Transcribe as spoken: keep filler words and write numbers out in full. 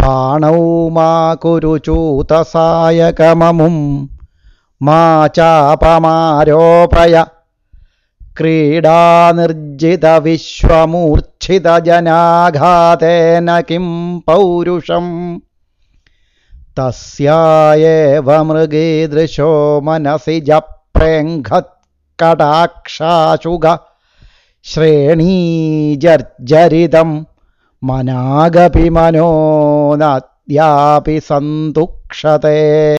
ബാണൗ മാ കുരു ചൂതസായകമമും മാ ചാപമാരോപയ ക്രീഡാനിർജിത വിശ്വമൂർച്ഛിത ജനാഘാതേന കിം പൗരുഷം തസ്യായേവ മൃഗീദൃശോ മനസി ജപ്രേംഘത്കടാക്ഷാശുഗ ശ്രേണീജർജരിതം മനാഗപി മനോ നദ്യാപി സന്തുക്ഷതേ.